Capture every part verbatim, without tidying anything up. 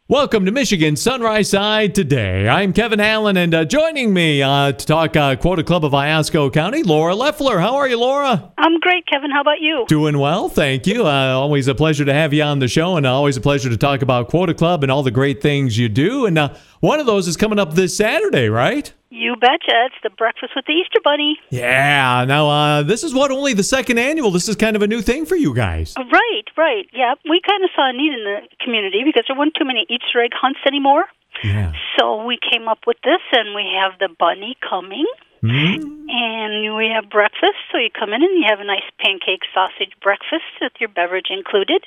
Welcome to Michigan Sunrise Side Today. I'm Kevin Allen, and uh, joining me uh, to talk uh, Quota Club of Iosco County, Laura Leffler. How are you, Laura? I'm great, Kevin. How about you? Doing well, thank you. Uh, always a pleasure to have you on the show, and always a pleasure to talk about Quota Club and all the great things you do. And uh, one of those is coming up this Saturday, right? You betcha. It's the Breakfast with the Easter Bunny. Yeah. Now, uh, this is what, only the second annual. This is kind of a new thing for you guys. Right, right. Yeah, we kind of saw a need in the community because there weren't too many Easter egg hunts anymore. Yeah. So we came up with this, and we have the bunny coming, Mm-hmm. and we have breakfast. So you come in and you have a nice pancake sausage breakfast with your beverage included.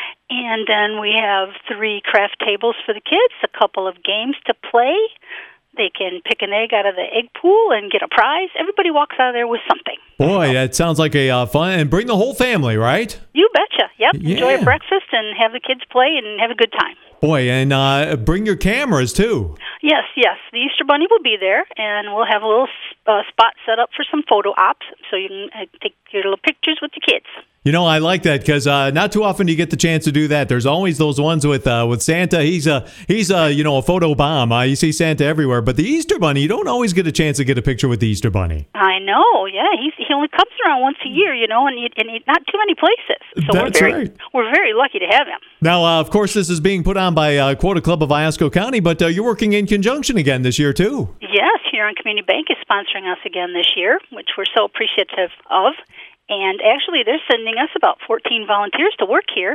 And then we have three craft tables for the kids, a couple of games to play. They can pick an egg out of the egg pool and get a prize. Everybody walks out of there with something. Boy, that sounds like a uh, fun, and bring the whole family, right? You betcha. Yep. Yeah. Enjoy a breakfast and have the kids play and have a good time. Boy, and uh, bring your cameras, too. Yes, yes. The Easter Bunny will be there, and we'll have a little uh, spot set up for some photo ops so you can uh, take your little pictures with the kids. You know, I like that because uh, not too often do you get the chance to do that. There's always those ones with uh, with Santa. He's a he's a you know a photo bomb. Uh, you see Santa everywhere, but the Easter Bunny, you don't always get a chance to get a picture with the Easter Bunny. I know. Yeah, he's he only comes around once a year, you know, and he, and he, not too many places. So That's we're very right. we're very lucky to have him. Now, uh, of course, this is being put on by uh, Quota Club of Iosco County, but uh, you're working in conjunction again this year too. Yes, Huron Community Bank is sponsoring us again this year, which we're so appreciative of. And actually, they're sending us about fourteen volunteers to work here.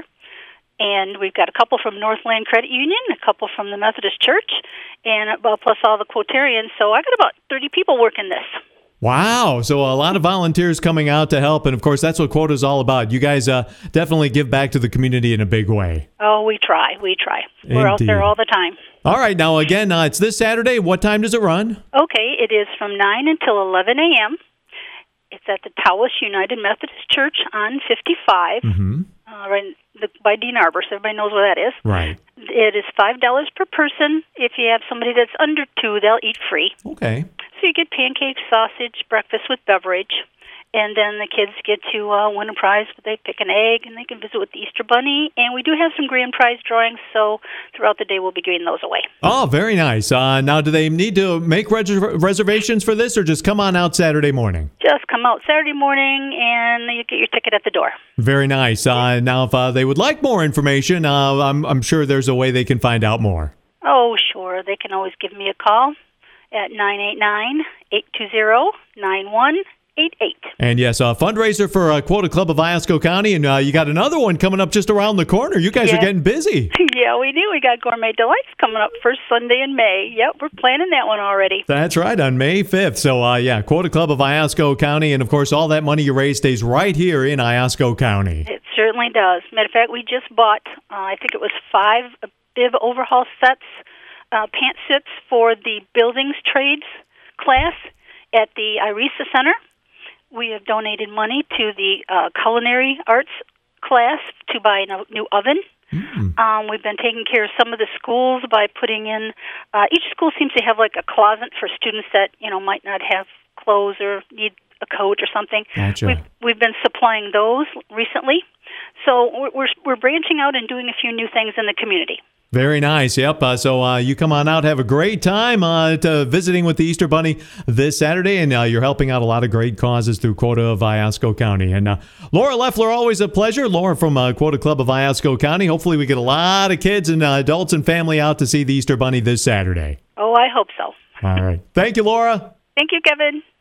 And we've got a couple from Northland Credit Union, a couple from the Methodist Church, and well, plus all the Quotarians. So I got about thirty people working this. Wow. So a lot of volunteers coming out to help. And, of course, that's what Quota is all about. You guys uh, definitely give back to the community in a big way. Oh, we try. We try. We're out there all the time. All right. Now, again, uh, it's this Saturday. What time does it run? Okay. It is from nine until eleven a.m. It's at the Tawas United Methodist Church on fifty-five, Mm-hmm. uh, right the, by Dean Arbor, so everybody knows where that is. Right. It is five dollars per person. If you have somebody that's under two, they'll eat free. Okay. So you get pancakes, sausage, breakfast with beverage, and then the kids get to uh, win a prize. They pick an egg, and they can visit with the Easter Bunny. And we do have some grand prize drawings, so throughout the day we'll be giving those away. Oh, very nice. Uh, now, do they need to make res- reservations for this, or just come on out Saturday morning? Just come out Saturday morning, and you get your ticket at the door. Very nice. Uh, now, if uh, they would like more information, uh, I'm, I'm sure there's a way they can find out more. Oh, sure. They can always give me a call at nine eight nine, eight two zero, nine one eight eight. And yes, a fundraiser for uh, Quota Club of Iosco County, and uh, you got another one coming up just around the corner. You guys Yeah. are getting busy. Yeah, we do. We got Gourmet Delights coming up first Sunday in May. Yep, we're planning that one already. That's right, on May fifth. So, uh, yeah, Quota Club of Iosco County, and of course, all that money you raise stays right here in Iosco County. It certainly does. Matter of fact, we just bought, uh, I think it was five bib overhaul sets, uh, pant sets for the buildings trades class at the IRESA Center. We have donated money to the uh, culinary arts class to buy a new oven. Mm. Um, we've been taking care of some of the schools by putting in, uh, each school seems to have like a closet for students that, you know, might not have clothes or need a coat or something. Gotcha. We've, we've been supplying those recently. So we're, we're, we're branching out and doing a few new things in the community. Very nice. Yep. Uh, so uh, you come on out, have a great time uh, to visiting with the Easter Bunny this Saturday, and uh, you're helping out a lot of great causes through Quota of Iosco County. And uh, Laura Leffler, always a pleasure. Laura from uh, Quota Club of Iosco County. Hopefully we get a lot of kids and uh, adults and family out to see the Easter Bunny this Saturday. Oh, I hope so. All right. Thank you, Laura. Thank you, Kevin.